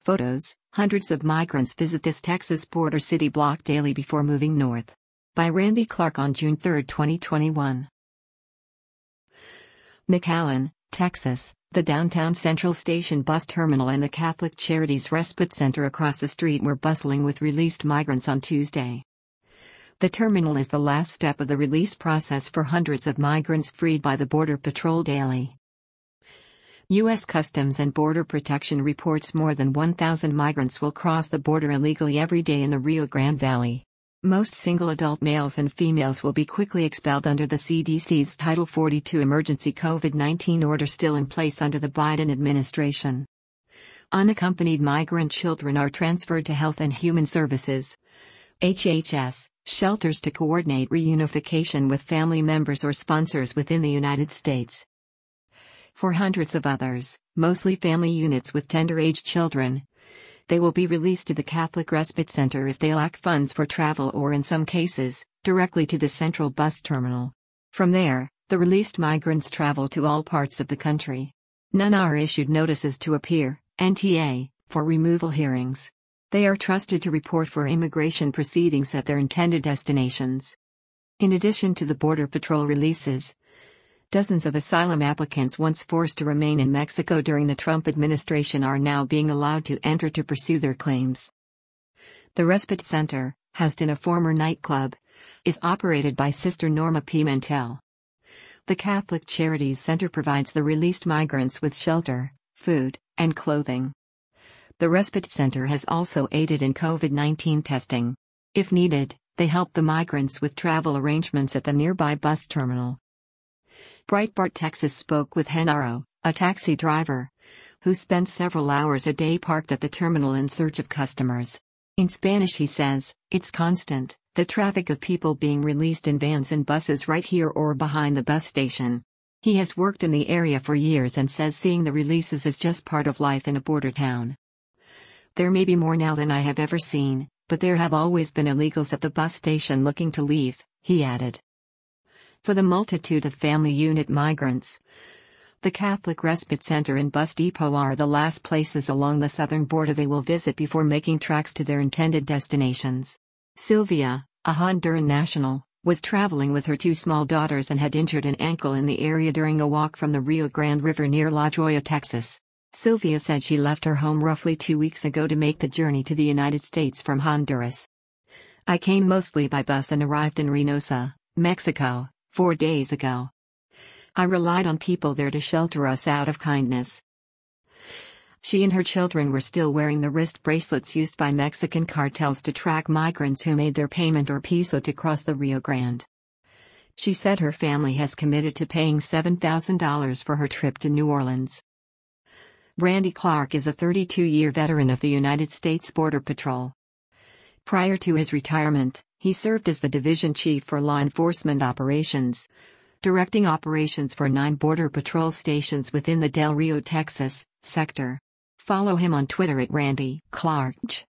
Photos: hundreds of migrants visit this Texas border city block daily before moving north. By Randy Clark on June 3, 2021. McAllen, Texas. The downtown Central Station bus terminal and the Catholic Charities Respite Center across the street were bustling with released migrants on Tuesday. The terminal is the last step of the release process for hundreds of migrants freed by the Border Patrol daily. U.S. Customs and Border Protection reports more than 1,000 migrants will cross the border illegally every day in the Rio Grande Valley. Most single adult males and females will be quickly expelled under the CDC's Title 42 emergency COVID-19 order still in place under the Biden administration. Unaccompanied migrant children are transferred to Health and Human Services (HHS) shelters to coordinate reunification with family members or sponsors within the United States. For hundreds of others, mostly family units with tender-age children, they will be released to the Catholic Respite Center if they lack funds for travel or in some cases, directly to the central bus terminal. From there, the released migrants travel to all parts of the country. None are issued notices to appear, NTA, for removal hearings. They are trusted to report for immigration proceedings at their intended destinations. In addition to the Border Patrol releases, dozens of asylum applicants once forced to remain in Mexico during the Trump administration are now being allowed to enter to pursue their claims. The Respite Center, housed in a former nightclub, is operated by Sister Norma Pimentel. The Catholic Charities Center provides the released migrants with shelter, food, and clothing. The Respite Center has also aided in COVID-19 testing. If needed, they help the migrants with travel arrangements at the nearby bus terminal. Breitbart Texas spoke with Genaro, a taxi driver, who spends several hours a day parked at the terminal in search of customers. In Spanish he says, "It's constant, the traffic of people being released in vans and buses right here or behind the bus station." He has worked in the area for years and says seeing the releases is just part of life in a border town. "There may be more now than I have ever seen, but there have always been illegals at the bus station looking to leave," he added. For the multitude of family unit migrants, the Catholic Respite Center and Bus Depot are the last places along the southern border they will visit before making tracks to their intended destinations. Sylvia, a Honduran national, was traveling with her two small daughters and had injured an ankle in the area during a walk from the Rio Grande River near La Joya, Texas. Sylvia said she left her home roughly 2 weeks ago to make the journey to the United States from Honduras. "I came mostly by bus and arrived in Reynosa, Mexico, 4 days ago. I relied on people there to shelter us out of kindness." She and her children were still wearing the wrist bracelets used by Mexican cartels to track migrants who made their payment or piso to cross the Rio Grande. She said her family has committed to paying $7,000 for her trip to New Orleans. Randy Clark is a 32-year veteran of the United States Border Patrol. Prior to his retirement, he served as the division chief for law enforcement operations, directing operations for 9 Border Patrol stations within the Del Rio, Texas, sector. Follow him on Twitter at Randy Clark.